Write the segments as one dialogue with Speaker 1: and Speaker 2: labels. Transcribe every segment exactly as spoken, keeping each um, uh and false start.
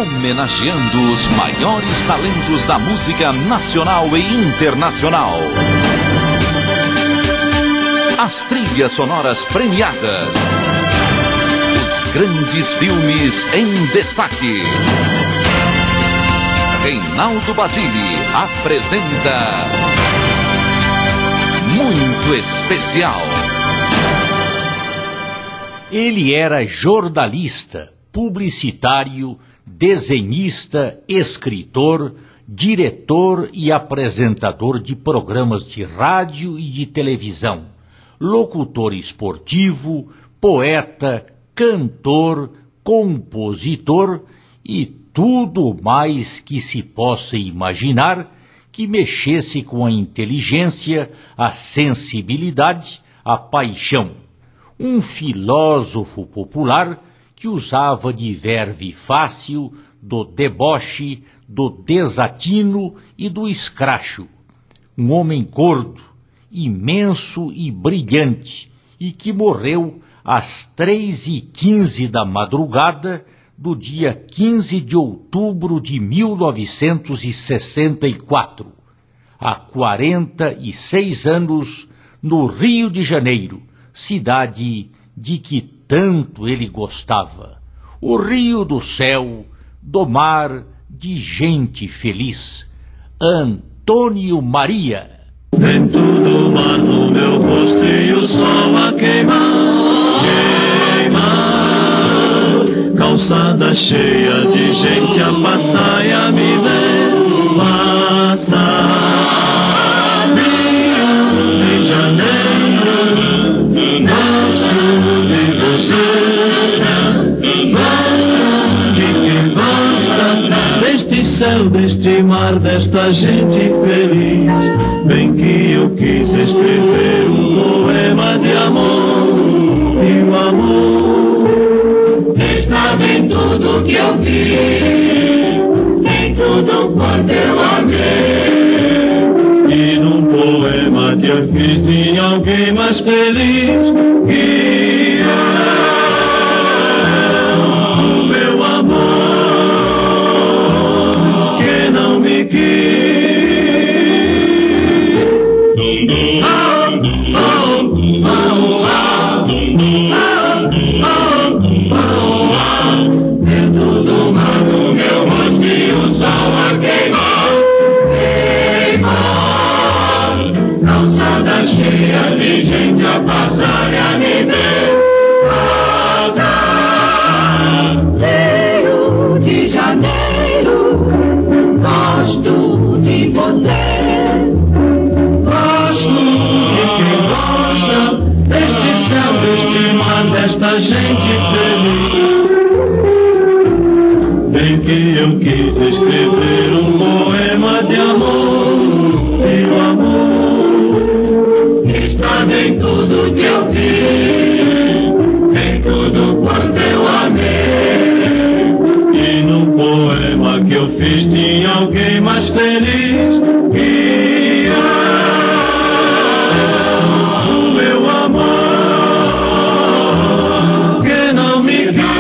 Speaker 1: homenageando os maiores talentos da música nacional e internacional. As trilhas sonoras premiadas. Os grandes filmes em destaque. Reinaldo Basile apresenta Muito Especial.
Speaker 2: Ele era jornalista, publicitário, desenhista, escritor, diretor e apresentador de programas de rádio e de televisão, locutor esportivo, poeta, cantor, compositor e tudo mais que se possa imaginar que mexesse com a inteligência, a sensibilidade, a paixão. Um filósofo popular que usava de verve fácil, do deboche, do desatino e do escracho. Um homem gordo, imenso e brilhante, e que morreu às três e quinze da madrugada do dia quinze de outubro de mil novecentos e sessenta e quatro, há quarenta e seis anos, no Rio de Janeiro, cidade de que tanto ele gostava. O Rio do céu, do mar, de gente feliz. Antônio Maria.
Speaker 3: Vento do mar no meu rosto e o sol a queimar, queimar. Calçada cheia de gente a passar e a me ver passar. Rio de Janeiro, gosto de você, gosto de quem gosta deste céu, deste mar, desta gente feliz. Bem que eu quis escrever um poema de amor, e o amor estava em tudo que eu vi, em tudo quanto eu amei. E num poema que eu fiz tinha alguém mais feliz que eu, o meu amor, que não me quis. Dentro do mar no meu rosto e o sol a queimar, queimar. Calçada cheia de gente a passar e a me ver passar. Rio de Janeiro, gosto de você, gosto de quem gosta deste céu, deste mar, desta gente feliz. Bem que eu quis escrever um poema de amor, e o amor está em tudo que eu vi, em tudo quanto eu amei. E no poema que eu fiz tinha alguém mais feliz que eu, o meu amor, que não me quis.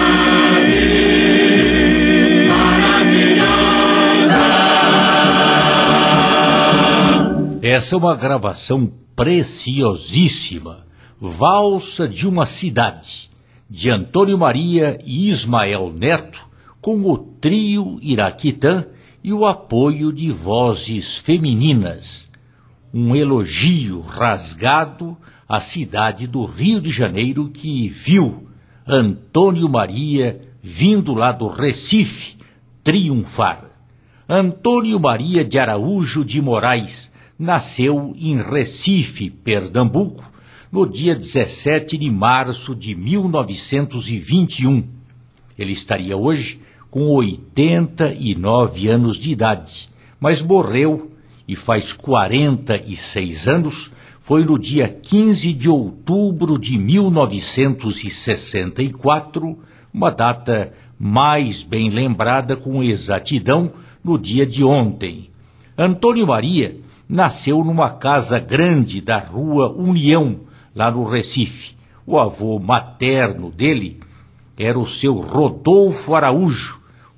Speaker 2: Essa é uma gravação preciosíssima, Valsa de uma Cidade, de Antônio Maria e Ismael Neto, com o trio Iraquitã e o apoio de vozes femininas. Um elogio rasgado à cidade do Rio de Janeiro que viu Antônio Maria vindo lá do Recife triunfar. Antônio Maria de Araújo de Moraes nasceu em Recife, Pernambuco, no dia dezessete de março de mil novecentos e vinte e um. Ele estaria hoje com oitenta e nove anos de idade, mas morreu, e faz quarenta e seis anos, foi no dia quinze de outubro de mil novecentos e sessenta e quatro, uma data mais bem lembrada com exatidão no dia de ontem. Antônio Maria nasceu numa casa grande da Rua União, lá no Recife. O avô materno dele era o seu Rodolfo Araújo,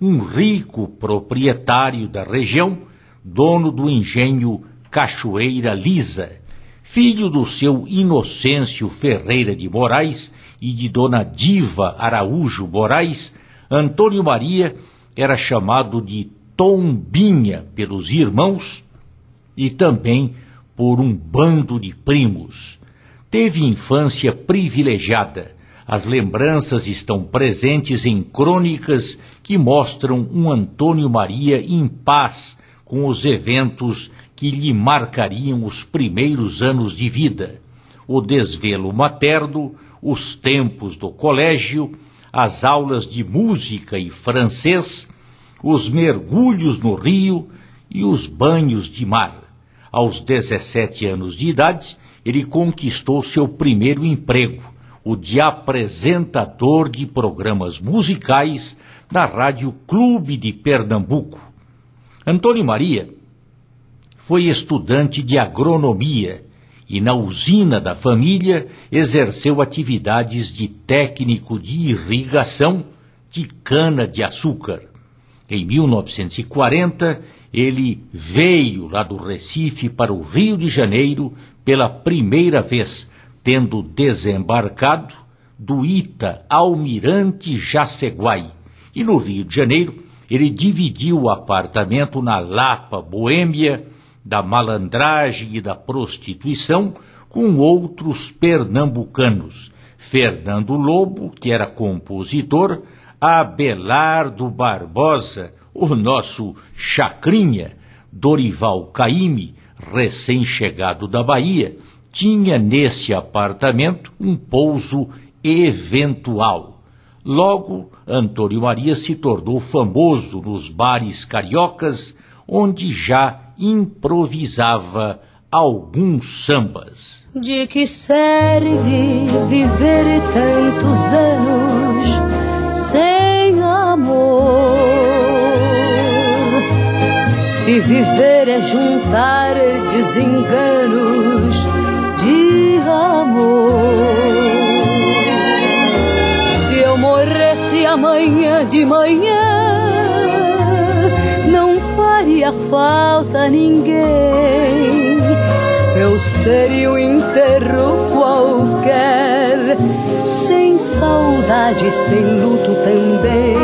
Speaker 2: um rico proprietário da região, dono do engenho Cachoeira Lisa, filho do seu Inocêncio Ferreira de Moraes e de dona Diva Araújo Moraes. Antônio Maria era chamado de Tombinha pelos irmãos e também por um bando de primos. Teve infância privilegiada. As lembranças estão presentes em crônicas que mostram um Antônio Maria em paz com os eventos que lhe marcariam os primeiros anos de vida: o desvelo materno, os tempos do colégio, as aulas de música e francês, os mergulhos no rio e os banhos de mar. Aos dezessete anos de idade, ele conquistou seu primeiro emprego, o de apresentador de programas musicais na Rádio Clube de Pernambuco. Antônio Maria foi estudante de agronomia e, na usina da família, exerceu atividades de técnico de irrigação de cana-de-açúcar. Em mil novecentos e quarenta, ele veio lá do Recife para o Rio de Janeiro pela primeira vez, tendo desembarcado do Ita Almirante Jaceguai. E no Rio de Janeiro, ele dividiu o apartamento na Lapa boêmia da malandragem e da prostituição com outros pernambucanos: Fernando Lobo, que era compositor, Abelardo Barbosa, o nosso Chacrinha, Dorival Caymmi, recém-chegado da Bahia, tinha nesse apartamento um pouso eventual. Logo, Antônio Maria se tornou famoso nos bares cariocas, onde já improvisava alguns sambas.
Speaker 4: De que serve viver tantos anos sem amor? Se viver é juntar desenganos de amor. Se eu morresse amanhã de manhã, não faria falta a ninguém. Eu seria um enterro qualquer, sem saudade, sem luto também.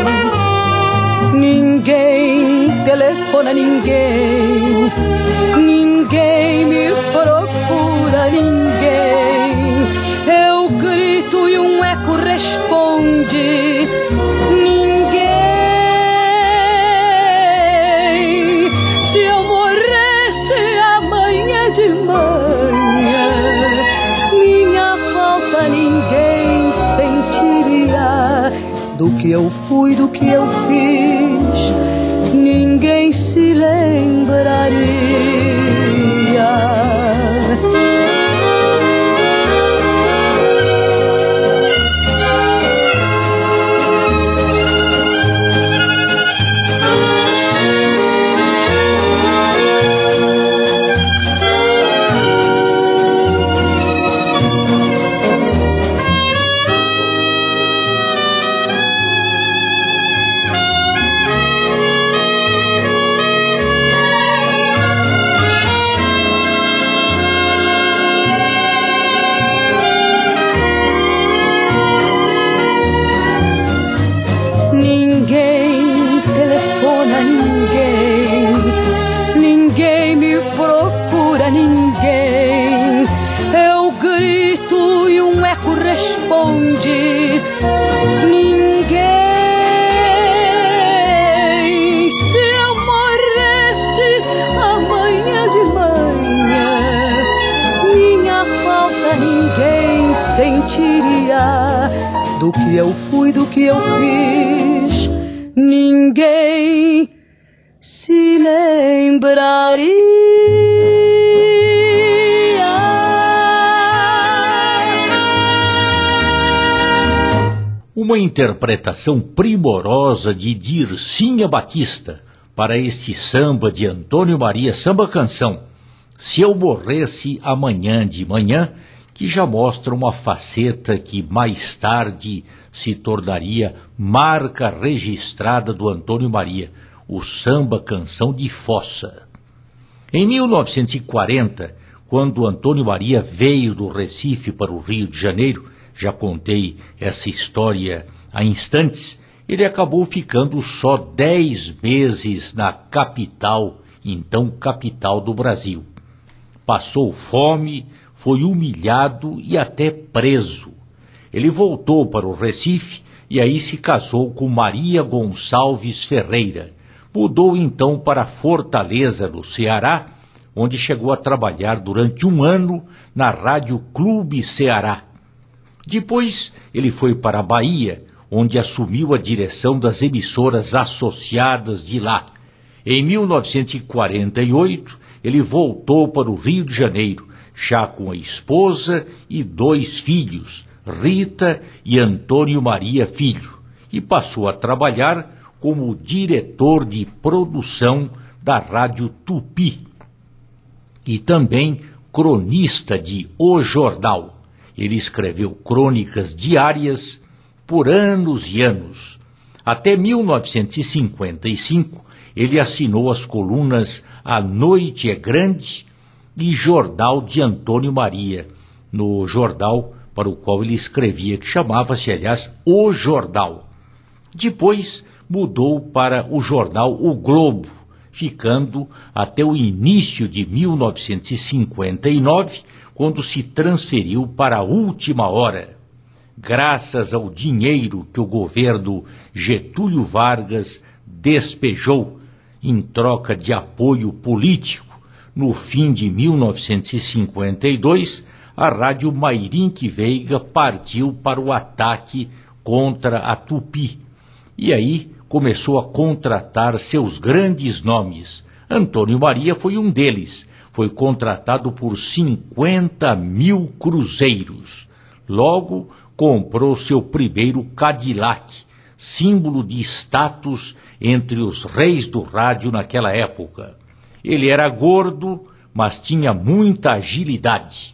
Speaker 4: Ninguém telefona, ninguém, ninguém me procura, ninguém. Eu grito e um eco responde: ninguém. Se eu morresse amanhã de manhã, minha falta ninguém sentiria. Do que eu fui, do que eu fiz, ninguém se lembraria. Responde: ninguém. Se eu morresse amanhã de manhã, minha falta ninguém sentiria. Do que eu fui, do que eu fiz, ninguém se lembraria.
Speaker 2: Uma interpretação primorosa de Dircinha Batista para este samba de Antônio Maria, samba canção Se Eu Morresse Amanhã de Manhã, que já mostra uma faceta que mais tarde se tornaria marca registrada do Antônio Maria, o samba canção de fossa. Em mil novecentos e quarenta, quando Antônio Maria veio do Recife para o Rio de Janeiro, já contei essa história há instantes, ele acabou ficando só dez meses na capital, então capital do Brasil. Passou fome, foi humilhado e até preso. Ele voltou para o Recife e aí se casou com Maria Gonçalves Ferreira. Mudou então para Fortaleza, no Ceará, onde chegou a trabalhar durante um ano na Rádio Clube Ceará. Depois ele foi para a Bahia, onde assumiu a direção das emissoras associadas de lá. Em mil novecentos e quarenta e oito, ele voltou para o Rio de Janeiro, já com a esposa e dois filhos, Rita e Antônio Maria Filho, e passou a trabalhar como diretor de produção da Rádio Tupi e também cronista de O Jornal. Ele escreveu crônicas diárias por anos e anos. Até mil novecentos e cinquenta e cinco, ele assinou as colunas A Noite é Grande e Jornal de Antônio Maria, no jornal para o qual ele escrevia, que chamava-se, aliás, O Jornal. Depois mudou para o jornal O Globo, ficando até o início de mil novecentos e cinquenta e nove, quando se transferiu para a Última Hora. Graças ao dinheiro que o governo Getúlio Vargas despejou em troca de apoio político, no fim de mil novecentos e cinquenta e dois, a Rádio Mairinque Veiga partiu para o ataque contra a Tupi. E aí começou a contratar seus grandes nomes. Antônio Maria foi um deles. Foi contratado por cinquenta mil cruzeiros. Logo, comprou seu primeiro Cadillac, símbolo de status entre os reis do rádio naquela época. Ele era gordo, mas tinha muita agilidade.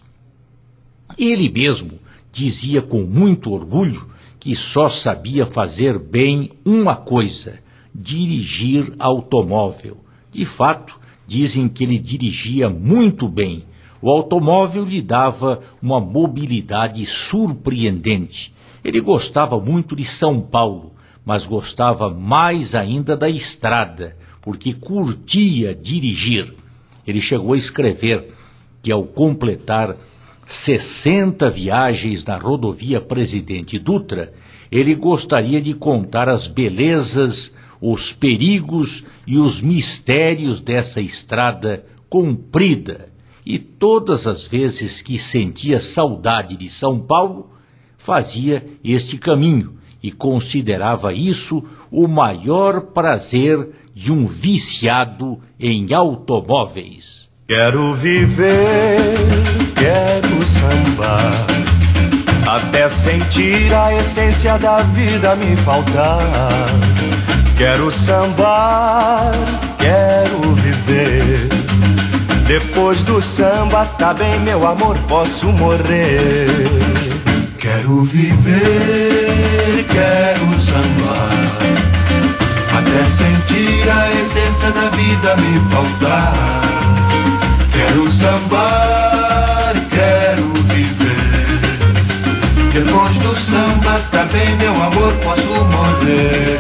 Speaker 2: Ele mesmo dizia com muito orgulho que só sabia fazer bem uma coisa: dirigir automóvel. De fato, dizem que ele dirigia muito bem. O automóvel lhe dava uma mobilidade surpreendente. Ele gostava muito de São Paulo, mas gostava mais ainda da estrada, porque curtia dirigir. Ele chegou a escrever que, ao completar sessenta viagens na rodovia Presidente Dutra, ele gostaria de contar as belezas, os perigos e os mistérios dessa estrada comprida. E todas as vezes que sentia saudade de São Paulo, fazia este caminho e considerava isso o maior prazer de um viciado em automóveis.
Speaker 3: Quero viver, quero sambar, até sentir a essência da vida me faltar. Quero sambar, quero viver. Depois do samba, tá bem, meu amor, posso morrer. Quero viver, quero sambar, até sentir a essência da vida me faltar. Quero sambar, quero viver. Depois do samba, tá bem, meu amor, posso morrer.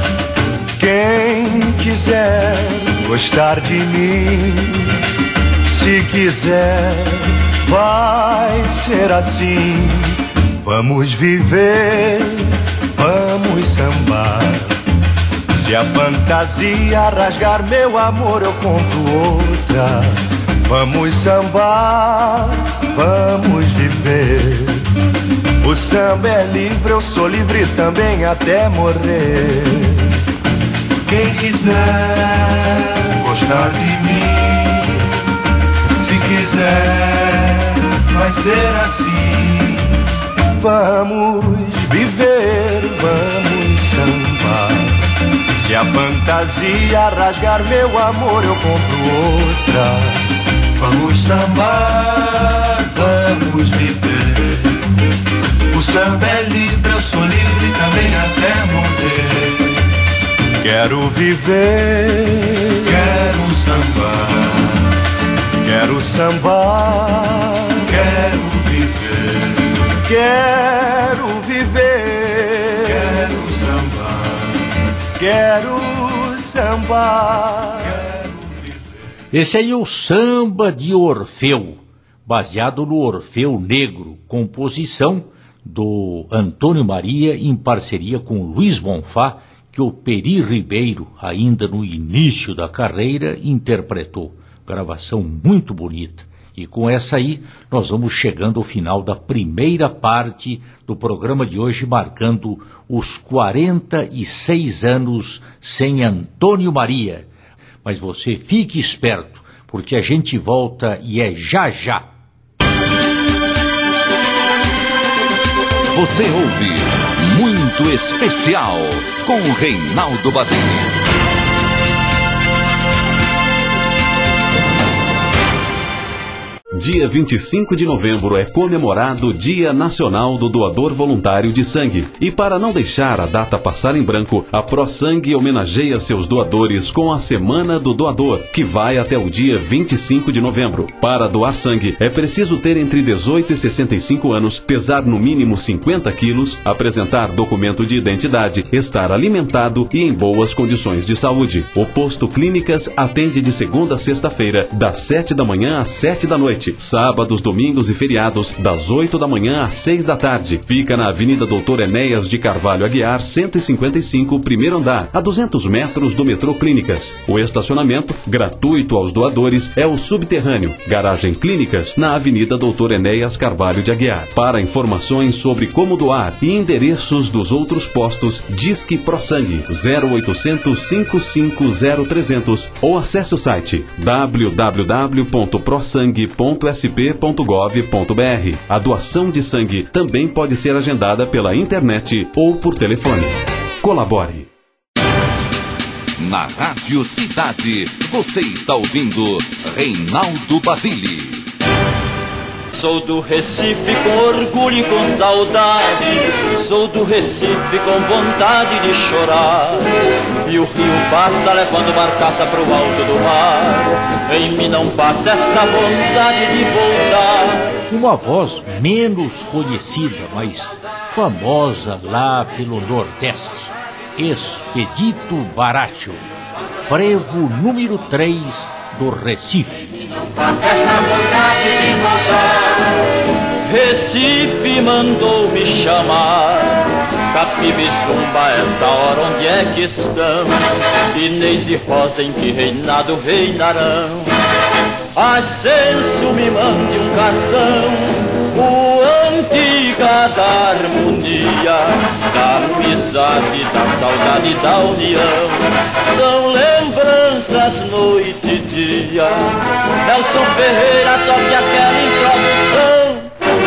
Speaker 3: Quem quiser gostar de mim, se quiser, vai ser assim. Vamos viver, vamos sambar. Se a fantasia rasgar meu amor, eu compro outra. Vamos sambar, vamos viver. O samba é livre, eu sou livre também até morrer. Quem quiser gostar de mim, se quiser, vai ser assim. Vamos viver, vamos sambar. Se a fantasia rasgar meu amor, eu compro outra. Vamos sambar, vamos viver. O samba é livre, eu sou livre também até morrer. Quero viver, quero sambar, quero sambar, quero viver, quero viver, quero sambar, quero sambar.
Speaker 2: Esse aí é o Samba de Orfeu, baseado no Orfeu Negro, composição do Antônio Maria em parceria com Luiz Bonfá, que o Peri Ribeiro, ainda no início da carreira, interpretou. Gravação muito bonita. E com essa aí, nós vamos chegando ao final da primeira parte do programa de hoje, marcando os quarenta e seis anos sem Antônio Maria. Mas você fique esperto, porque a gente volta e é já já.
Speaker 1: Você ouve Muito Especial com o Reinaldo Basile.
Speaker 5: Dia vinte e cinco de novembro é comemorado o Dia Nacional do Doador Voluntário de Sangue. E para não deixar a data passar em branco, a ProSangue homenageia seus doadores com a Semana do Doador, que vai até o dia vinte e cinco de novembro. Para doar sangue, é preciso ter entre dezoito e sessenta e cinco anos, pesar no mínimo cinquenta quilos, apresentar documento de identidade, estar alimentado e em boas condições de saúde. O Posto Clínicas atende de segunda a sexta-feira, das sete da manhã às sete da noite. Sábados, domingos e feriados, das oito da manhã às seis da tarde. Fica na Avenida Doutor Enéas de Carvalho Aguiar, cento e cinquenta e cinco, primeiro andar, a duzentos metros do metrô Clínicas. O estacionamento, gratuito aos doadores, é o subterrâneo. Garagem Clínicas, na Avenida Doutor Enéas Carvalho de Aguiar. Para informações sobre como doar e endereços dos outros postos, Disque ProSangue zero oitocentos, cinco cinco zero, trezentos ou acesse o site w w w ponto prosangue ponto s p ponto gov ponto b r. A doação de sangue também pode ser agendada pela internet ou por telefone. Colabore.
Speaker 1: Na Rádio Cidade, você está ouvindo Reinaldo Basile.
Speaker 6: Sou do Recife com orgulho e com saudade, sou do Recife com vontade de chorar. E o rio passa levando barcaça pro alto do mar, em mim não passa esta vontade de voltar.
Speaker 2: Uma voz menos conhecida, mas famosa lá pelo Nordeste. Expedito Baracho, frevo número três do Recife.
Speaker 6: Não passa esta vontade de voltar. Recife mandou me chamar, Capiba e Zumba, essa hora onde é que estão? Inês e Rosa, em que reinado reinarão? Ascenso, me mande um cartão, o antiga da harmonia, da amizade, da saudade, da união. São lembranças noite e dia. Nelson Ferreira, toque aquela introdução.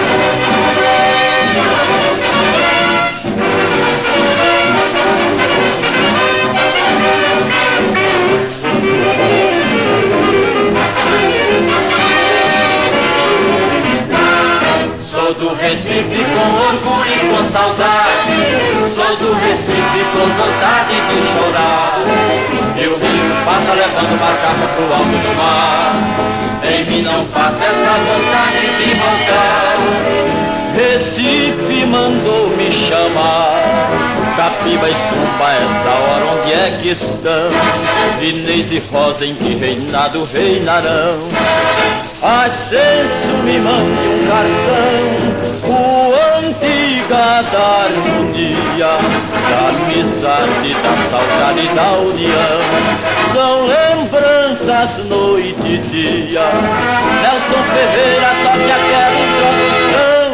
Speaker 6: Sou do Recife com orgulho e com saudade, sou do Recife com vontade de chorar. E o rio passa levando barcaça pro alto do mar, em mim não passa esta vontade de voltar. Recife mandou me chamar, Capiba e Zumba, essa hora onde é que estão? Inês e Rosa, em que reinado reinarão? Ascenso, me mande um cartão, o antiga da harmonia, da amizade, da saudade, da união. São lembranças noite e dia. Nelson Ferreira, toque aquela introdução.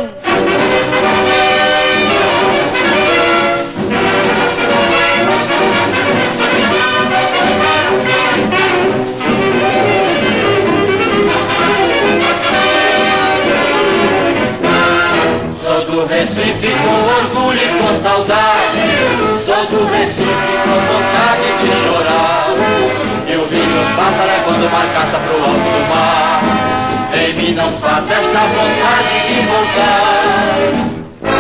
Speaker 6: Sou do Recife com orgulho e com saudade, sou do Recife com vontade de chorar. E o rio passa levando barcaça pro alto do mar, não passa esta vontade de voltar.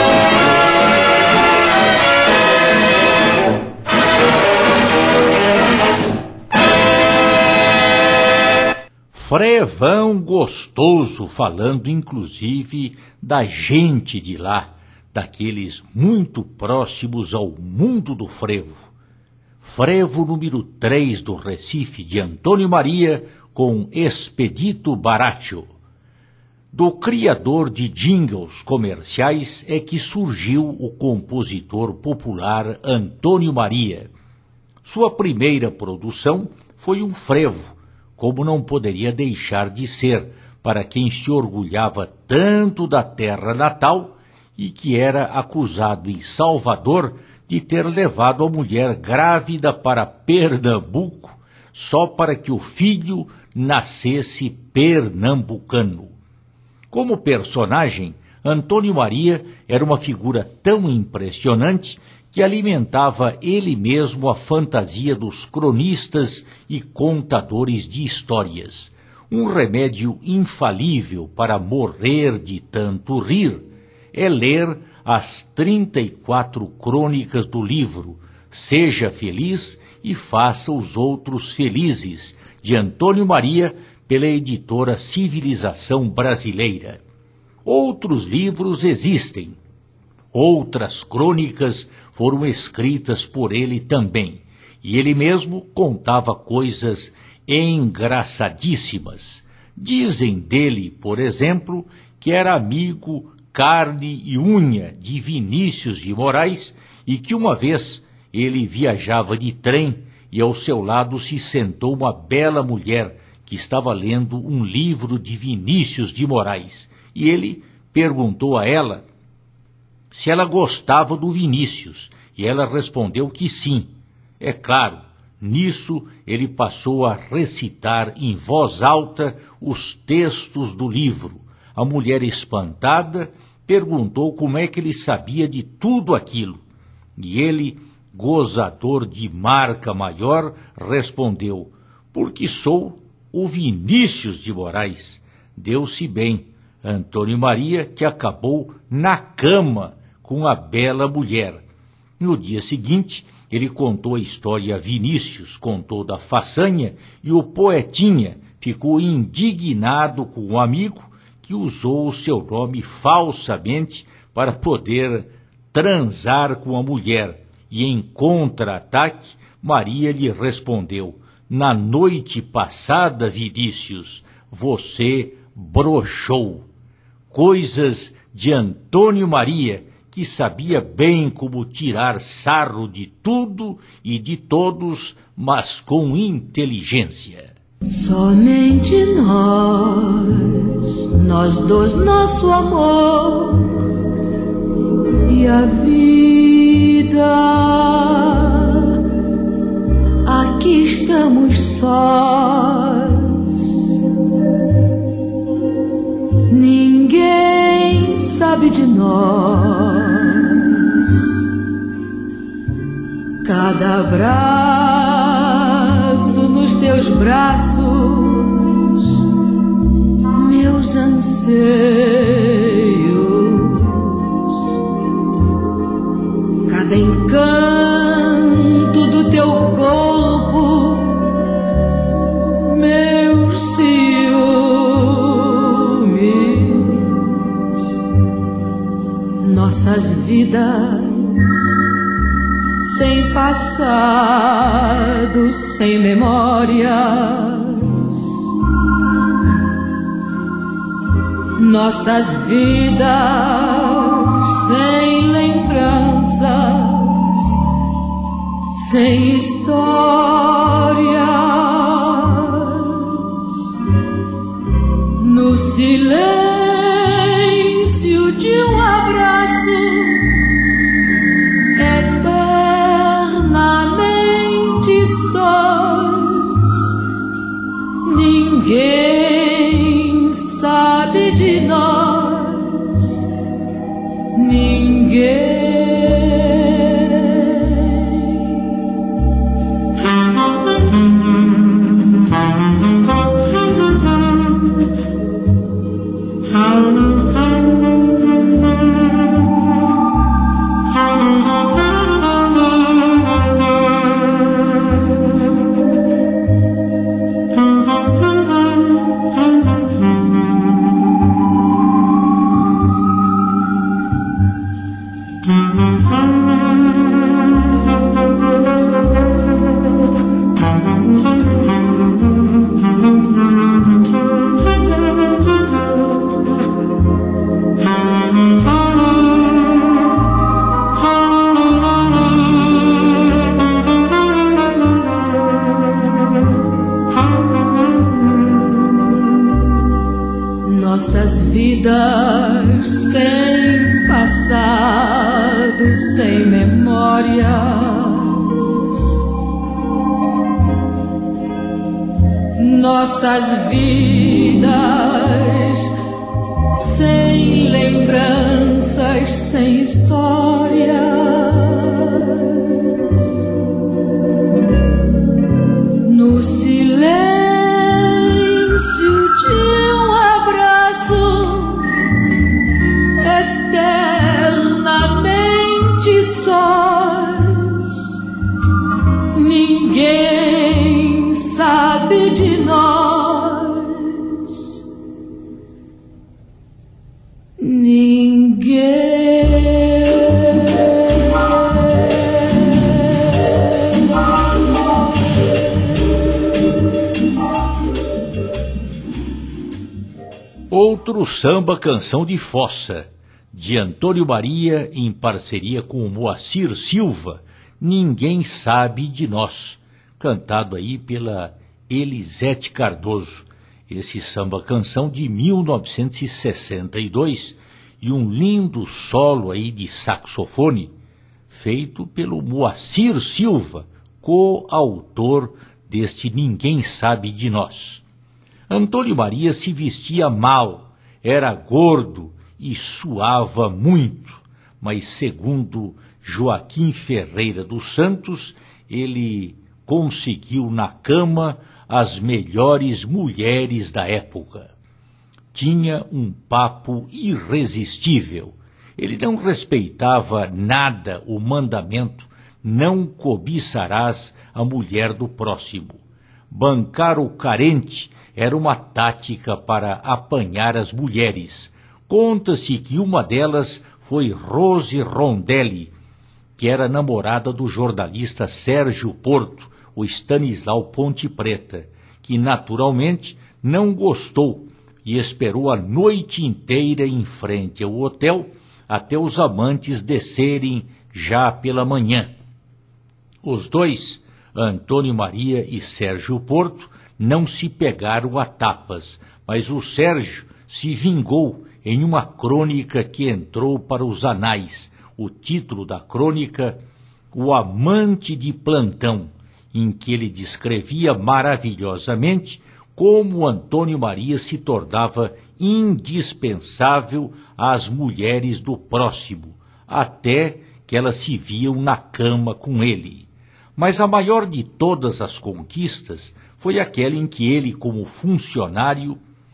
Speaker 2: Frevão gostoso, falando inclusive da gente de lá, daqueles muito próximos ao mundo do frevo. Frevo número três do Recife, de Antônio Maria, com Expedito Baraccio. Do criador de jingles comerciais é que surgiu o compositor popular Antônio Maria. Sua primeira produção foi um frevo, como não poderia deixar de ser, para quem se orgulhava tanto da terra natal e que era acusado em Salvador de ter levado a mulher grávida para Pernambuco só para que o filho nascesse pernambucano. Como personagem, Antônio Maria era uma figura tão impressionante que alimentava ele mesmo a fantasia dos cronistas e contadores de histórias. Um remédio infalível para morrer de tanto rir é ler as trinta e quatro crônicas do livro Seja Feliz e Faça os Outros Felizes, de Antônio Maria, pela editora Civilização Brasileira. Outros livros existem. Outras crônicas foram escritas por ele também, e ele mesmo contava coisas engraçadíssimas. Dizem dele, por exemplo, que era amigo, carne e unha de Vinícius de Moraes e que uma vez ele viajava de trem e ao seu lado se sentou uma bela mulher que estava lendo um livro de Vinícius de Moraes, e ele perguntou a ela se ela gostava do Vinícius, e ela respondeu que sim. É claro, nisso ele passou a recitar em voz alta os textos do livro. A mulher, espantada, perguntou como é que ele sabia de tudo aquilo. E ele, gozador de marca maior, respondeu: porque sou o Vinícius de Moraes. Deu-se bem, Antônio Maria, que acabou na cama com a bela mulher. No dia seguinte, ele contou a história a Vinícius, contou da façanha, e o poetinha ficou indignado com o amigo que usou o seu nome falsamente para poder transar com a mulher. E em contra-ataque, Maria lhe respondeu: na noite passada, Vinícius, você broxou. Coisas de Antônio Maria, que sabia bem como tirar sarro de tudo e de todos, mas com inteligência.
Speaker 4: Somente nós, nós dois, nosso amor e a vida. Aqui estamos sós. Ninguém sabe de nós. Cada abraço nos teus braços, meus anseios. Cada encanto do teu corpo, meus ciúmes. Nossas vidas sem passado, sem memórias. Nossas vidas sem lembranças, sem histórias. No silêncio de um abraço, ninguém sabe de nós, ninguém. nossas vidas, sem lembranças, sem histórias, no silêncio de um abraço, eternamente sós. Ninguém sabe de nós, ninguém.
Speaker 2: Outro samba canção de fossa, de Antônio Maria em parceria com o Moacir Silva, Ninguém Sabe de Nós, cantado aí pela Elisete Cardoso. Esse samba canção de mil novecentos e sessenta e dois, e um lindo solo aí de saxofone feito pelo Moacir Silva, coautor deste Ninguém Sabe de Nós. Antônio Maria se vestia mal, era gordo e suava muito, mas segundo Joaquim Ferreira dos Santos, ele conseguiu na cama as melhores mulheres da época. Tinha um papo irresistível. Ele não respeitava nada o mandamento, não cobiçarás a mulher do próximo. Bancar o carente era uma tática para apanhar as mulheres. Conta-se que uma delas foi Rose Rondelli, que era namorada do jornalista Sérgio Porto, o Stanislau Ponte Preta, que naturalmente não gostou e esperou a noite inteira em frente ao hotel até os amantes descerem já pela manhã. Os dois, Antônio Maria e Sérgio Porto, não se pegaram a tapas, mas o Sérgio se vingou em uma crônica que entrou para os anais. O título da crônica, O Amante de Plantão, em que ele descrevia maravilhosamente como Antônio Maria se tornava indispensável às mulheres do próximo, até que elas se viam na cama com ele. Mas a maior de todas as conquistas foi aquela em que ele, como funcionário,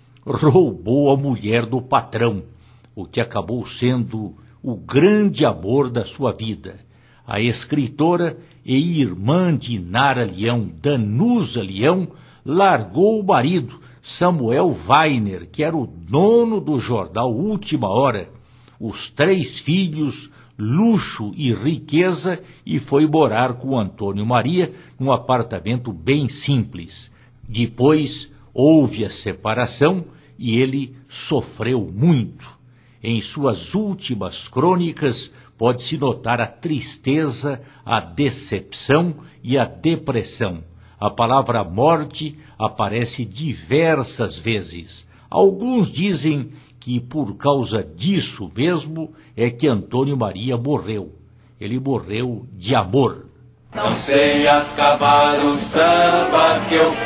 Speaker 2: roubou a mulher do patrão, o que acabou sendo o grande amor da sua vida. A escritora e irmã de Nara Leão, Danusa Leão, largou o marido, Samuel Weiner, que era o dono do jornal Última Hora, os três filhos, luxo e riqueza, e foi morar com Antônio Maria num apartamento bem simples. Depois houve a separação e ele sofreu muito. Em suas últimas crônicas pode-se notar a tristeza, a decepção e a depressão. A palavra morte aparece diversas vezes. Alguns dizem que por causa disso mesmo é que Antônio Maria morreu. Ele morreu de amor.
Speaker 3: Não sei acabar os sambas que eu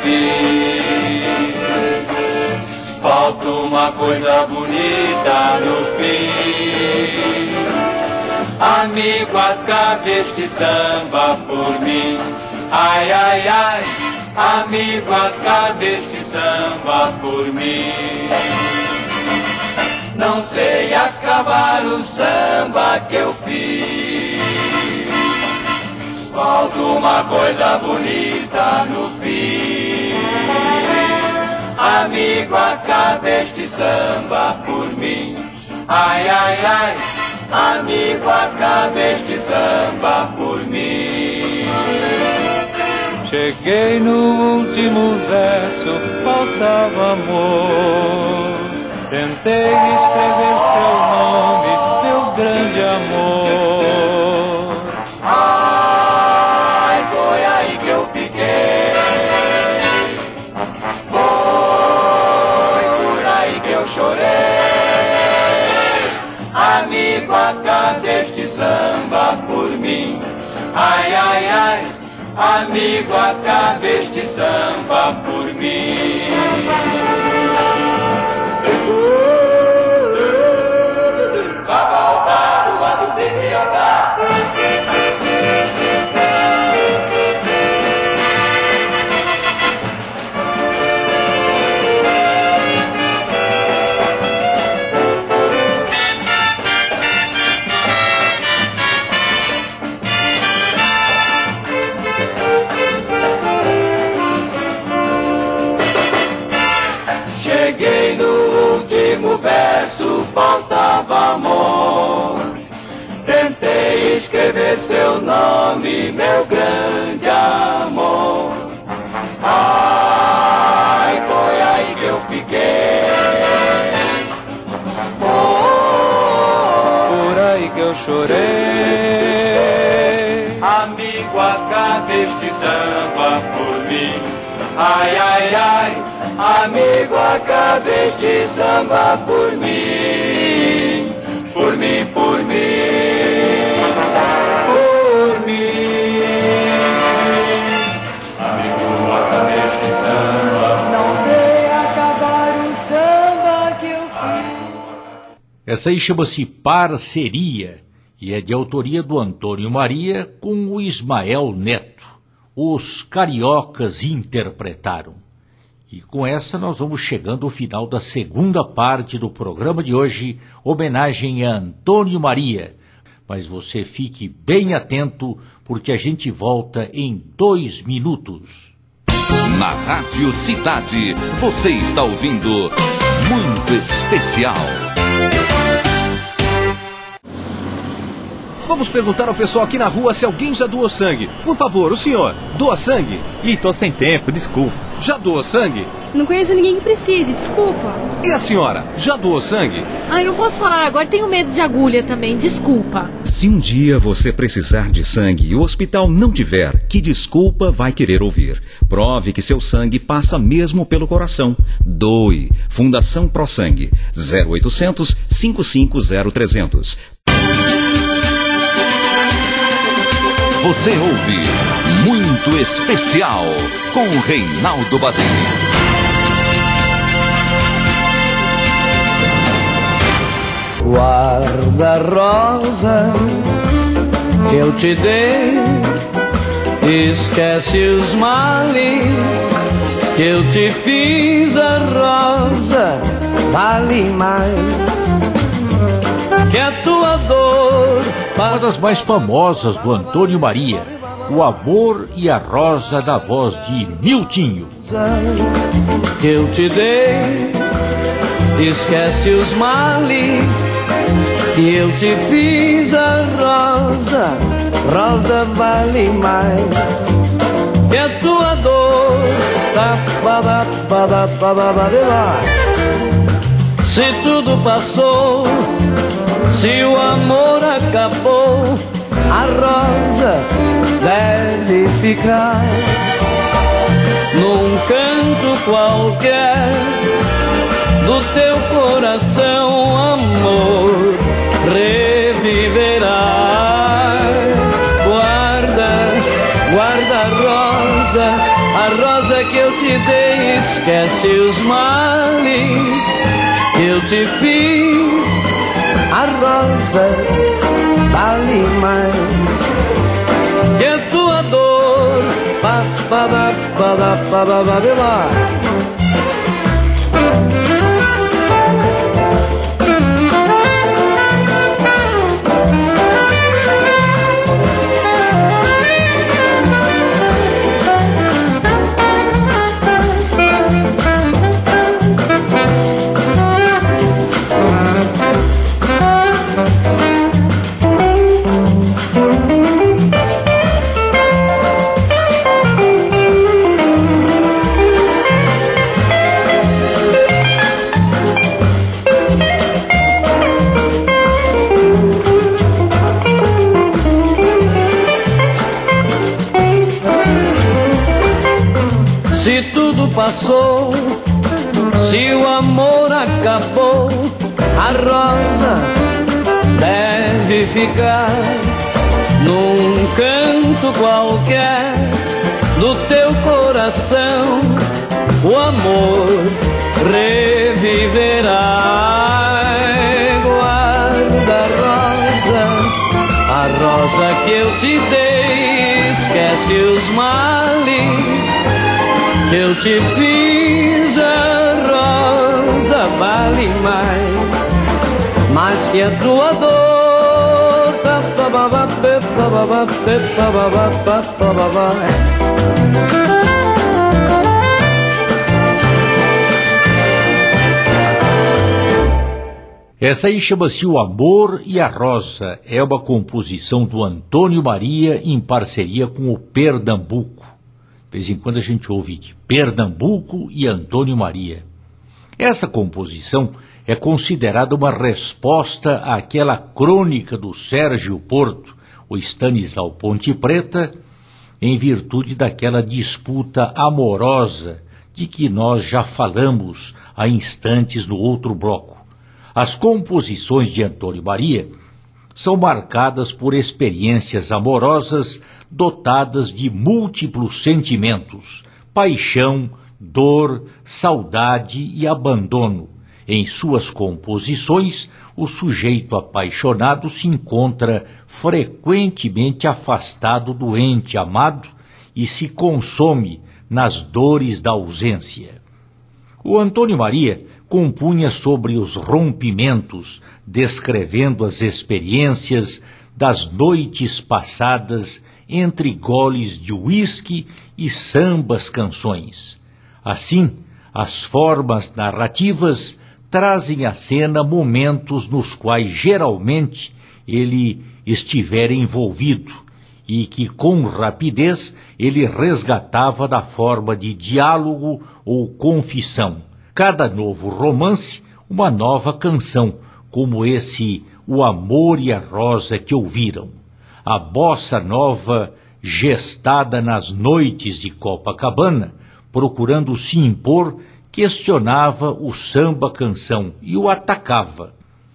Speaker 3: fiz, falta uma coisa bonita no fim. Amigo, acabe este samba por mim. Ai, ai, ai, amigo, acabe este samba por mim. Não sei acabar o samba que eu fiz, falta uma coisa bonita no fim. Amigo, acabe este samba por mim. Ai, ai, ai, amigo, acabe este samba por mim. Cheguei no último verso, faltava amor. Tentei escrever seu nome, meu grande amor. Ai, foi aí que eu fiquei. Foi por aí que eu chorei. Amigo, acabe este samba por mim. Ai, ai, ai,
Speaker 7: amigo, acabe este samba por mim.
Speaker 3: Cheguei no último verso, faltava amor. Tentei escrever seu nome, meu grande amor. Ai, foi aí que eu fiquei. Por aí que eu chorei. Amigo, acabe este samba por mim. Ai, ai, ai, amigo, acabe este samba por mim. Por mim, por mim, por mim. Amigo, acabe este samba. Não sei acabar o samba que eu fiz.
Speaker 2: Essa aí chama-se Parceria e é de autoria do Antônio Maria com o Ismael Neto. Os cariocas interpretaram. E com essa nós vamos chegando ao final da segunda parte do programa de hoje, homenagem a Antônio Maria. Mas você fique bem atento, porque a gente volta em dois minutos.
Speaker 1: Na Rádio Cidade, você está ouvindo Muito Especial.
Speaker 8: Vamos perguntar ao pessoal aqui na rua se alguém já doou sangue. Por favor, o senhor, doa sangue?
Speaker 9: Ih, tô sem tempo, desculpa.
Speaker 8: Já doou sangue?
Speaker 10: Não conheço ninguém que precise, desculpa.
Speaker 8: E a senhora, já doou sangue?
Speaker 10: Ai, não posso falar agora, tenho medo de agulha também, desculpa.
Speaker 11: Se um dia você precisar de sangue e o hospital não tiver, que desculpa vai querer ouvir? Prove que seu sangue passa mesmo pelo coração. Doe. Fundação Pro Sangue. zero oitocentos, cinco cinco zero, trezentos.
Speaker 1: Você ouve Muito Especial com Reinaldo Basile.
Speaker 3: Guarda a rosa que eu te dei, esquece os males que eu te fiz. A rosa vale mais que a tua dor.
Speaker 2: Uma das mais famosas do Antônio Maria, O Amor e a Rosa, da voz de Miltinho.
Speaker 3: Que eu te dei, esquece os males que eu te fiz. A rosa, rosa vale mais que a tua dor. Se tudo passou, se o amor acabou, a rosa deve ficar num canto qualquer do teu coração. Amor reviverá. Guarda, guarda a rosa, a rosa que eu te dei, esquece os males que eu te fiz. A rosa vale mais que a tua dor. Pa, pa, pa, pa, pa, pa, pa, pa, pa. Se tudo passou, se o amor acabou, a rosa deve ficar num canto qualquer do teu coração, o amor reviverá. Guarda a rosa, a rosa que eu te dei, esquece os males que eu te fiz. A rosa vale mais, mais que a tua dor.
Speaker 2: Essa aí chama-se O Amor e a Rosa. É uma composição do Antônio Maria em parceria com o Pernambuco. De vez em quando a gente ouve de Pernambuco e Antônio Maria. Essa composição é considerada uma resposta àquela crônica do Sérgio Porto, o Stanislau Ponte Preta, em virtude daquela disputa amorosa de que nós já falamos há instantes no outro bloco. As composições de Antônio Maria são marcadas por experiências amorosas dotadas de múltiplos sentimentos, paixão, dor, saudade e abandono. Em suas composições, o sujeito apaixonado se encontra frequentemente afastado do ente amado e se consome nas dores da ausência. O Antônio Maria compunha sobre os rompimentos, descrevendo as experiências das noites passadas entre goles de uísque e sambas canções. Assim, as formas narrativas trazem à cena momentos nos quais geralmente ele estiver envolvido e que com rapidez ele resgatava da forma de diálogo ou confissão. Cada novo romance, uma nova canção, como esse O Amor e a Rosa que ouviram. A bossa nova, gestada nas noites de Copacabana, procurando se impor, questionava o samba-canção e o atacava.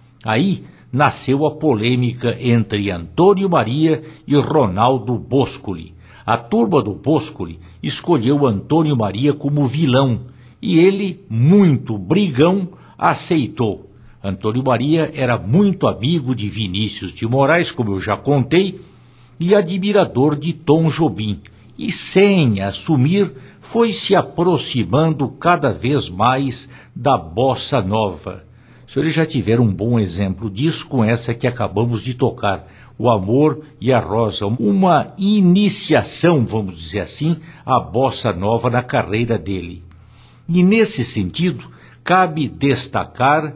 Speaker 2: Aí nasceu a polêmica entre Antônio Maria e Ronaldo Boscoli. A turma do Boscoli escolheu Antônio Maria como vilão e ele, muito brigão, aceitou. Antônio Maria era muito amigo de Vinícius de Moraes, como eu já contei, e admirador de Tom Jobim, e sem assumir foi se aproximando cada vez mais da bossa nova. Os senhores já tiveram um bom exemplo disso com essa que acabamos de tocar, O Amor e a Rosa, uma iniciação, vamos dizer assim, à bossa nova na carreira dele. E nesse sentido, cabe destacar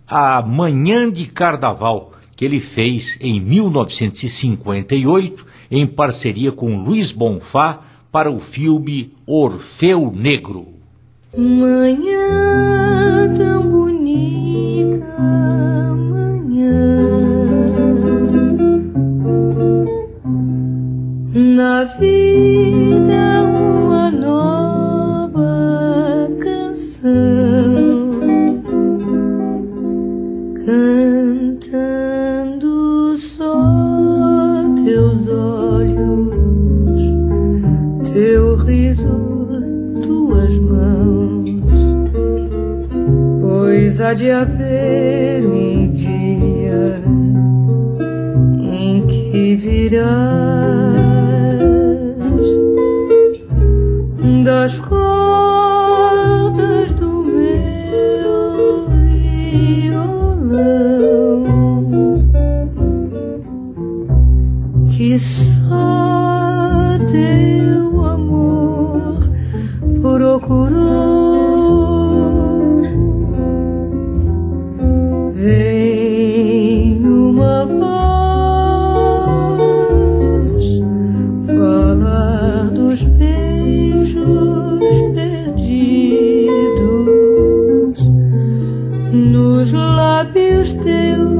Speaker 2: a Manhã de Carnaval, que ele fez em mil novecentos e cinquenta e oito, em parceria com Luiz Bonfá, para o filme Orfeu Negro.
Speaker 12: Manhã tão bonita, manhã, na vida uma nova canção, cantando só teus olhos, teu riso, tuas mãos, pois há de haver um dia em que virás das cordas do meu violão, que só teu amor procurou. Vem uma voz falar dos beijos perdidos nos lábios teus.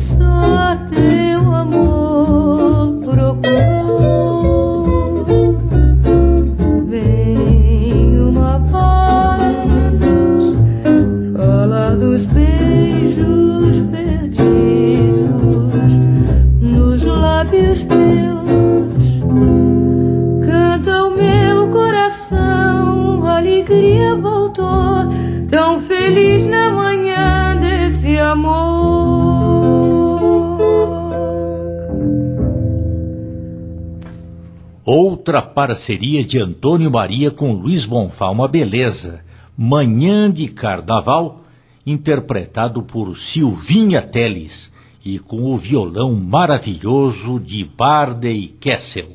Speaker 12: só teu amor procurou. Vem uma voz, fala dos beijos perdidos nos lábios teus. Canta o meu coração, a alegria voltou, tão feliz na manhã desse amor.
Speaker 2: Outra parceria de Antônio Maria com Luiz Bonfá, uma beleza, Manhã de Carnaval, interpretado por Silvinha Teles e com o violão maravilhoso de Barney Kessel.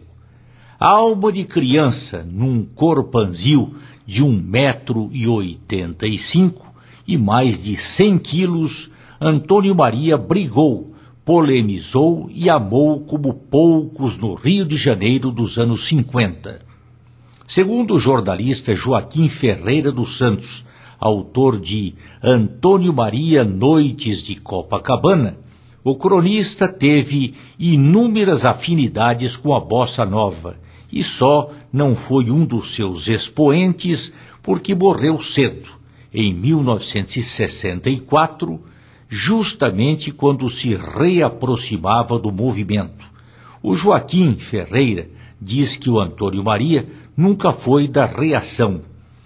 Speaker 2: Alma de criança num corpanzil de um metro e oitenta e cinco e mais de cem quilos, Antônio Maria brigou, polemizou e amou como poucos no Rio de Janeiro dos anos cinquenta. Segundo o jornalista Joaquim Ferreira dos Santos, autor de Antônio Maria Noites de Copacabana, o cronista teve inúmeras afinidades com a bossa nova e só não foi um dos seus expoentes porque morreu cedo, em mil novecentos e sessenta e quatro, justamente quando se reaproximava do movimento. O Joaquim Ferreira diz que o Antônio Maria nunca foi da reação.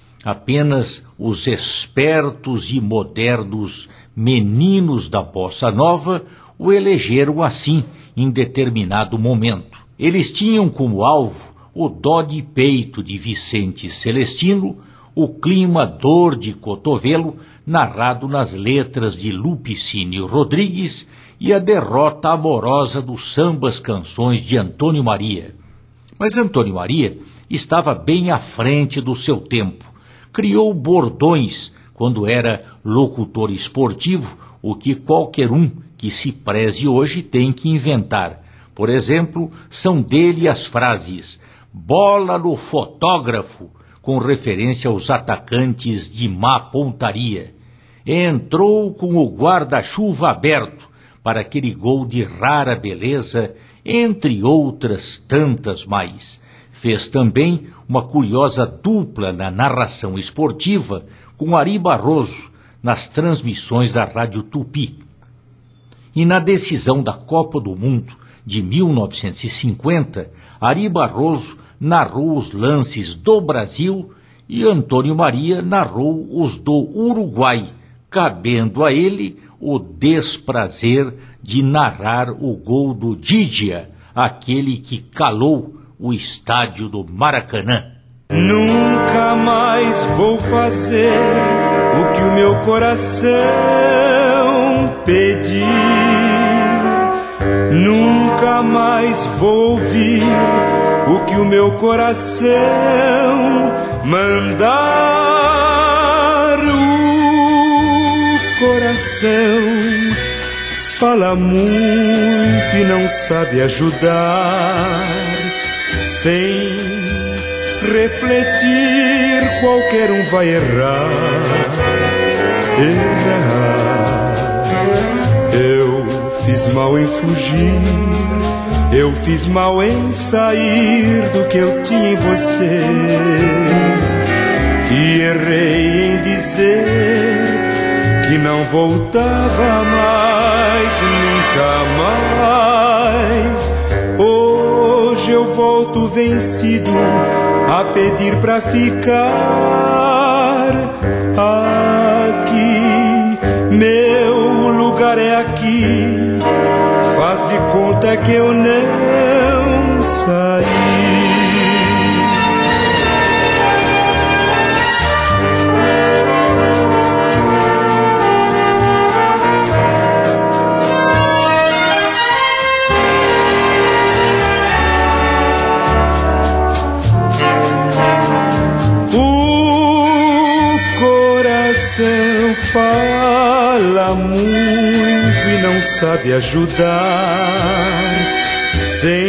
Speaker 2: Apenas os espertos e modernos meninos da bossa nova o elegeram assim em determinado momento. Eles tinham como alvo o dó de peito de Vicente Celestino, o clima dor de cotovelo narrado nas letras de Lupicínio Rodrigues e a derrota amorosa dos sambas canções de Antônio Maria. Mas Antônio Maria estava bem à frente do seu tempo. Criou bordões quando era locutor esportivo, o que qualquer um que se preze hoje tem que inventar. Por exemplo, são dele as frases "bola no fotógrafo", com referência aos atacantes de má pontaria. Entrou com o guarda-chuva aberto para aquele gol de rara beleza, entre outras tantas mais. Fez também uma curiosa dupla na narração esportiva com Ari Barroso, nas transmissões da Rádio Tupi. E na decisão da Copa do Mundo de mil novecentos e cinquenta, Ari Barroso narrou os lances do Brasil e Antônio Maria narrou os do Uruguai, cabendo a ele o desprazer de narrar o gol do Didia, aquele que calou o estádio do Maracanã.
Speaker 13: Nunca mais vou fazer o que o meu coração pedir. Nunca mais vou ouvir o que o meu coração mandar. O coração fala muito e não sabe ajudar. Sem refletir, qualquer um vai errar. Errar. Eu fiz mal em fugir, eu fiz mal em sair do que eu tinha em você, e errei em dizer que não voltava mais, nunca mais. Hoje eu volto vencido a pedir pra ficar aqui. Meu lugar é aqui, faz de conta que eu não saí. Fala muito e não sabe ajudar. Sem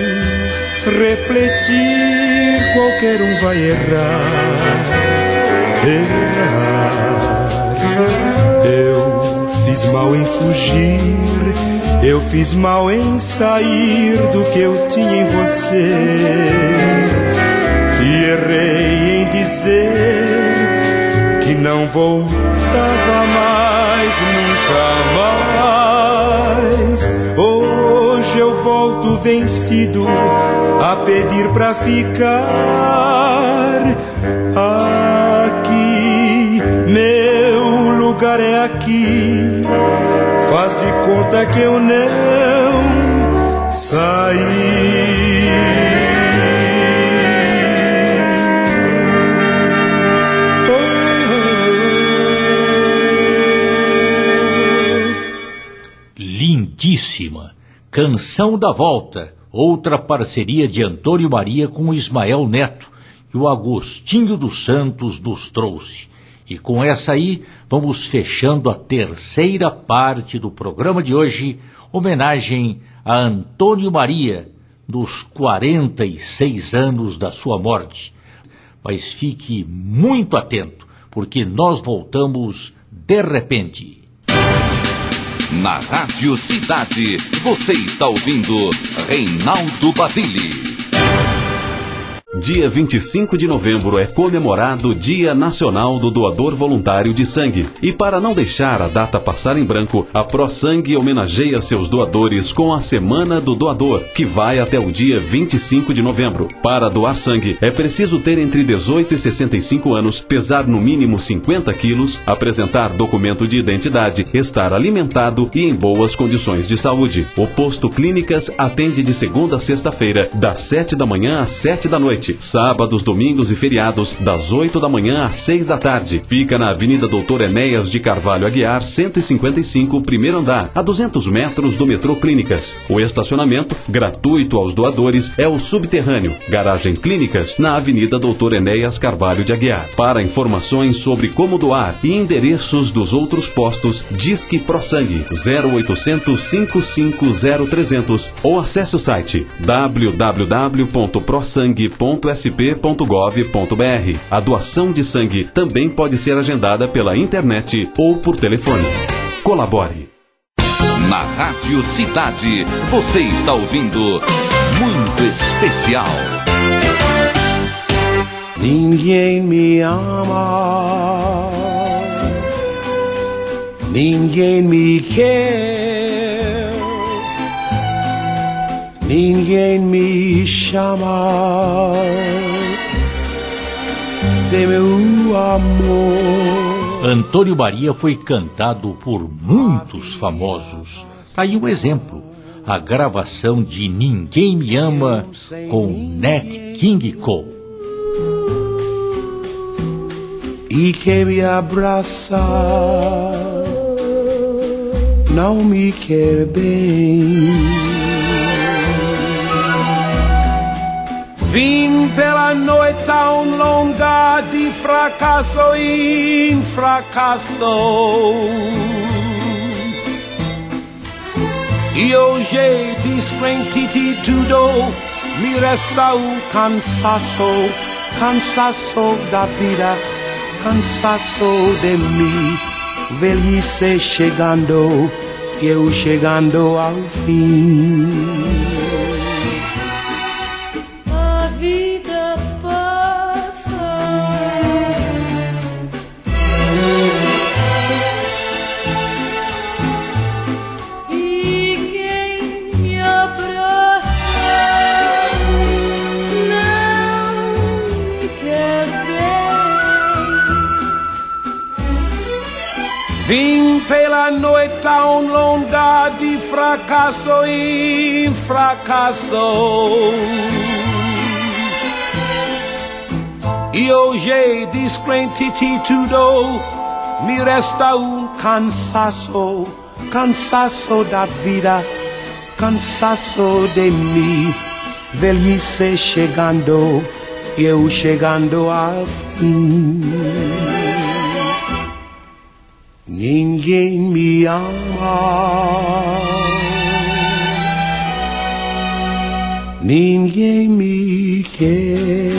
Speaker 13: refletir, qualquer um vai errar. Errar. Eu fiz mal em fugir, Eu fiz mal em sair do que eu tinha em você e errei em dizer que não voltava mais, nunca mais. Hoje eu volto vencido a pedir pra ficar aqui. Meu lugar é aqui. Faz de conta que eu não saí.
Speaker 2: Lindíssima. Canção da Volta, outra parceria de Antônio Maria com o Ismael Neto, que o Agostinho dos Santos nos trouxe. E com essa aí, vamos fechando a terceira parte do programa de hoje, homenagem a Antônio Maria, dos quarenta e seis anos da sua morte. Mas fique muito atento, porque nós voltamos de repente.
Speaker 1: Na Rádio Cidade, você está ouvindo Reinaldo Basile.
Speaker 5: Dia vinte e cinco de novembro é comemorado o Dia Nacional do Doador Voluntário de Sangue. E para não deixar a data passar em branco, a ProSangue homenageia seus doadores com a Semana do Doador, que vai até o dia vinte e cinco de novembro. Para doar sangue, é preciso ter entre dezoito e sessenta e cinco anos, pesar no mínimo cinquenta quilos, apresentar documento de identidade, estar alimentado e em boas condições de saúde. O Posto Clínicas atende de segunda a sexta-feira, das sete da manhã às sete da noite. Sábados, domingos e feriados, das oito da manhã às seis da tarde. Fica na Avenida Doutor Enéas de Carvalho Aguiar, cento e cinquenta e cinco, primeiro andar, a duzentos metros do metrô Clínicas. O estacionamento, gratuito aos doadores, é o subterrâneo. Garagem Clínicas, na Avenida Doutor Enéas Carvalho de Aguiar. Para informações sobre como doar e endereços dos outros postos, Disque ProSangue zero oitocentos, cinco cinco zero, trezentos ou acesse o site w w w ponto prosangue ponto s p ponto gov ponto b r. A doação de sangue também pode ser agendada pela internet ou por telefone. Colabore.
Speaker 1: Na Rádio Cidade, você está ouvindo Muito Especial.
Speaker 14: Ninguém me ama, ninguém me quer, ninguém me chama de meu amor.
Speaker 2: Antônio Maria foi cantado por muitos famosos. Tá aí um exemplo, a gravação de Ninguém Me Ama com Nat King Cole.
Speaker 14: E quem me abraça não me quer bem. Vim pela noite tão longa de fracasso em fracasso, e hoje descrente de tudo, me resta o cansaço, cansaço da vida, cansaço de mim, velhice chegando, eu chegando ao fim. Vim pela noite tão longa de fracasso em fracasso, e hoje descrente de tudo, me resta um cansaço, cansaço da vida, cansaço de mim, velhice chegando, eu chegando ao fim. Ninguém me ama, ninguém me quer.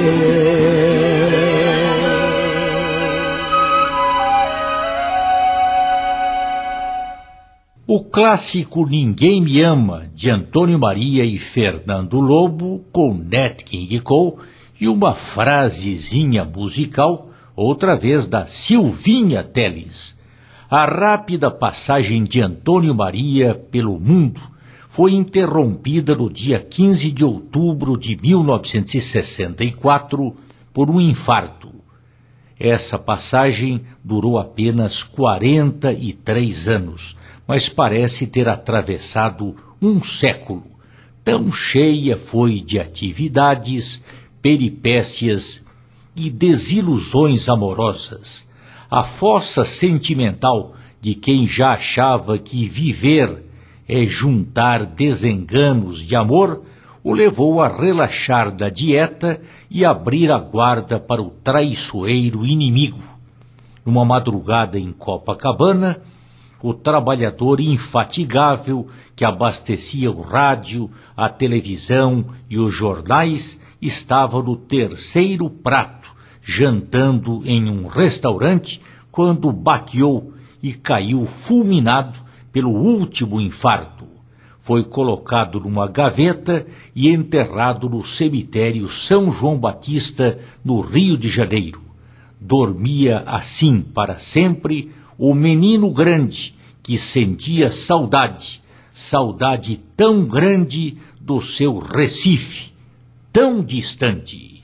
Speaker 2: O O clássico Ninguém Me Ama, de Antônio Maria e Fernando Lobo, com Nat King Cole, e uma frasezinha musical, outra vez da Silvinha Telles. A rápida passagem de Antônio Maria pelo mundo foi interrompida no dia quinze de outubro de mil novecentos e sessenta e quatro por um infarto. Essa passagem durou apenas quarenta e três anos, mas parece ter atravessado um século. Tão cheia foi de atividades, peripécias e desilusões amorosas. A fossa sentimental de quem já achava que viver é juntar desenganos de amor o levou a relaxar da dieta e abrir a guarda para o traiçoeiro inimigo. Numa madrugada em Copacabana, o trabalhador infatigável que abastecia o rádio, a televisão e os jornais estava no terceiro prato, jantando em um restaurante, quando baqueou e caiu fulminado pelo último infarto. Foi colocado numa gaveta e enterrado no cemitério São João Batista, no Rio de Janeiro. Dormia assim para sempre o menino grande que sentia saudade, saudade tão grande do seu Recife, tão distante.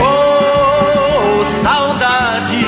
Speaker 3: Oh, saudade,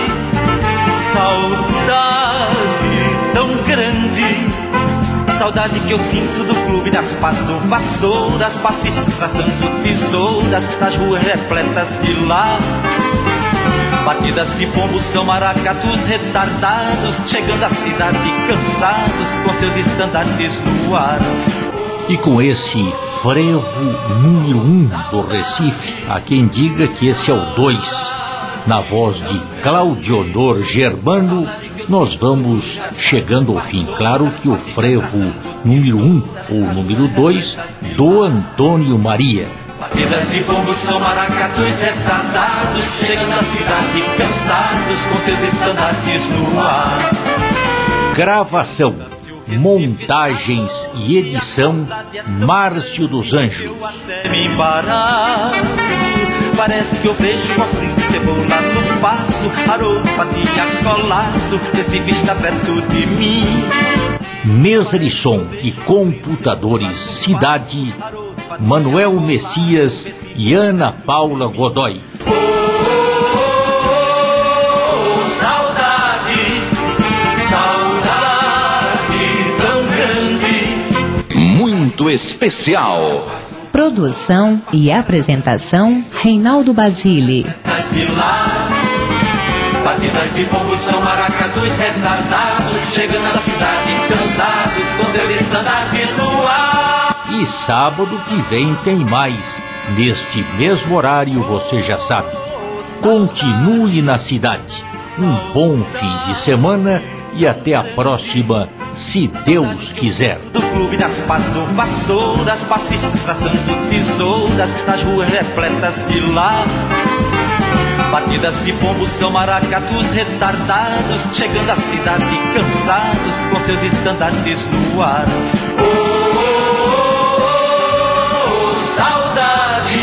Speaker 3: saudade tão grande, saudade que eu sinto do clube das pás, do Vassouras, passistas traçando tesouras, das ruas repletas de lá. Batidas de pombos são maracatus retardados, chegando à cidade cansados, com seus estandartes no ar.
Speaker 2: E com esse frevo número um do Recife, há quem diga que esse é o dois, na voz de Claudionor Germano, nós vamos chegando ao fim. Claro que o frevo número um ou número dois do Antônio Maria.
Speaker 3: Batidas de pombos são maracatus retardados, chegando à cidade cansados, com seus estandartes no ar.
Speaker 2: Gravação, montagens e edição, Márcio dos Anjos.
Speaker 3: Me embaraço, parece que eu vejo cofrinho de cebola no passo, aropatia, colaço, Recife está perto de mim.
Speaker 2: Mesa de som e computadores Cidade, Manuel Messias e Ana Paula Godoy.
Speaker 3: Oh, saudade, saudade tão grande,
Speaker 1: muito especial.
Speaker 15: Produção e apresentação, Reinaldo Basile.
Speaker 3: Batidas de fogo são maracatus retardados, chegando à cidade cansados, com seus estandartes no ar.
Speaker 2: E sábado que vem tem mais. Neste mesmo horário, você já sabe. Continue na cidade. Um bom fim de semana e até a próxima, se Deus quiser.
Speaker 3: Do clube das pás, do Vassouras, passistas traçando tesouras, nas ruas repletas de lá. Batidas de pombos são maracatus retardados, chegando à cidade cansados, com seus estandartes no ar. Oh, oh, oh, oh, saudade,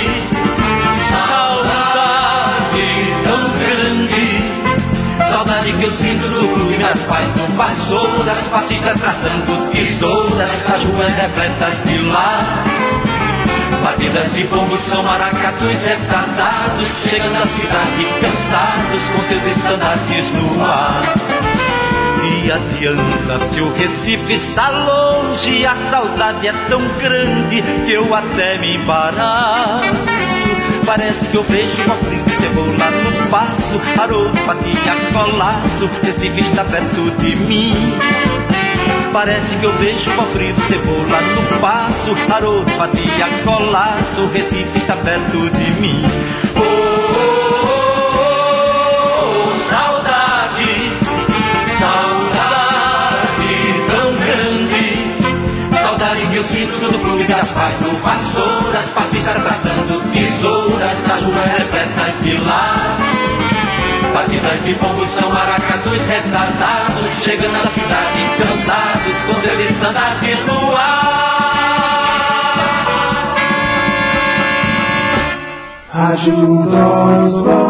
Speaker 3: saudade tão grande, saudade que eu sinto do clube das pás, do Vassouras, passistas traçando tesouras, nas ruas repletas de lá. Batidas de pombos são maracatus retardados, chegando à cidade cansados, com seus estandartes no ar. E adianta se o Recife está longe, a saudade é tão grande que eu até me embaraço. Parece que eu vejo cofrinho de cebola no passo, aropatia, colaço, Recife está perto de mim. Parece que eu vejo cofrinho de cebola no passo, aropatia, colaço, Recife está perto de mim. Oh, oh, oh, oh, saudade, saudade tão grande, saudade que eu sinto do clube das pás, do Vassouras, passistas traçando tesouras, nas ruas repletas de lá. Batidas de pombos são maracatus retardados, chegando à cidade cansados, com seus estandarte no ar.
Speaker 16: Rádio Oswald.